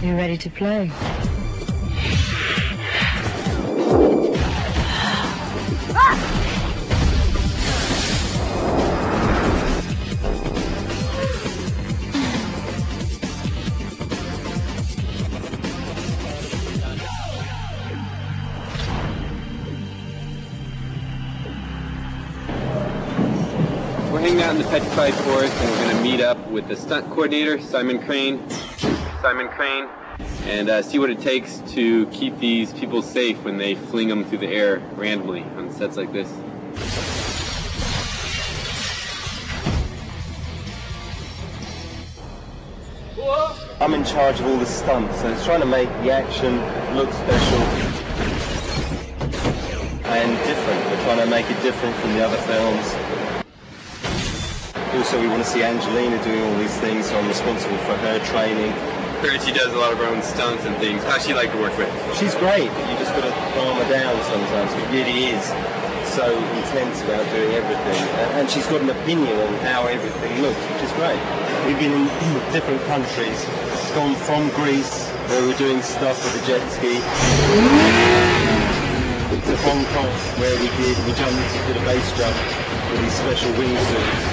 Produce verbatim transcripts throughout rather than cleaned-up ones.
You're ready to play. We're hanging out in the Petrified Forest, and we're going to meet up with the stunt coordinator, Simon Crane, Simon Crane, and uh, see what it takes to keep these people safe when they fling them through the air randomly on sets like this. I'm in charge of all the stunts, so it's trying to make the action look special and different. We're trying to make it different from the other films. Also, we want to see Angelina doing all these things, so I'm responsible for her training. Heard she does a lot of her own stunts and things. How's she like to work with? She's great, but you just got to calm her down sometimes. It really is so intense about doing everything. And she's got an opinion on how everything looks, which is great. We've been in different countries. Gone from Greece, where we're doing stuff with the jet ski, to Hong Kong, where we did, we jumped, did a base jump with these special wingsuits.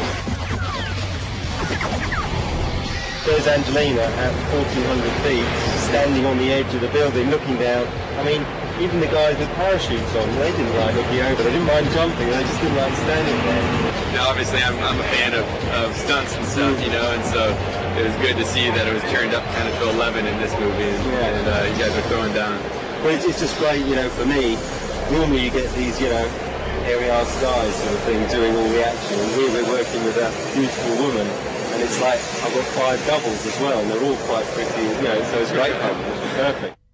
There's Angelina at fourteen hundred feet, standing on the edge of the building, looking down. I mean, even the guys with parachutes on, they didn't like looking over. They didn't mind jumping, they just didn't like standing there. Now, obviously, I'm, I'm a fan of, of stunts and stuff, you know, and so it was good to see that it was turned up kind of to eleven in this movie, and, yeah. and uh, you guys are throwing down. Well, it's, it's just great, you know, for me. Normally you get these, you know, hairy-ass guys sort of thing doing all the action, and here we're working with a beautiful woman. And it's like, I've got five doubles as well, and they're all quite pretty, you know, so it's great fun. It's perfect.